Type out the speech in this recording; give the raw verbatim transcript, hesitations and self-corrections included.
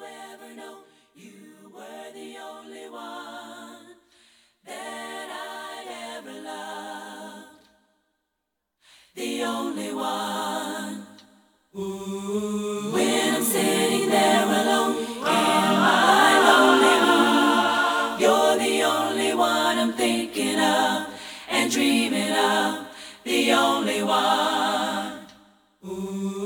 ever known. You were the only one that I'd ever loved. The only one. Ooh. When I'm sitting there alone in my lonely room, you're the only one I'm thinking of and dreaming of. The only one. Ooh.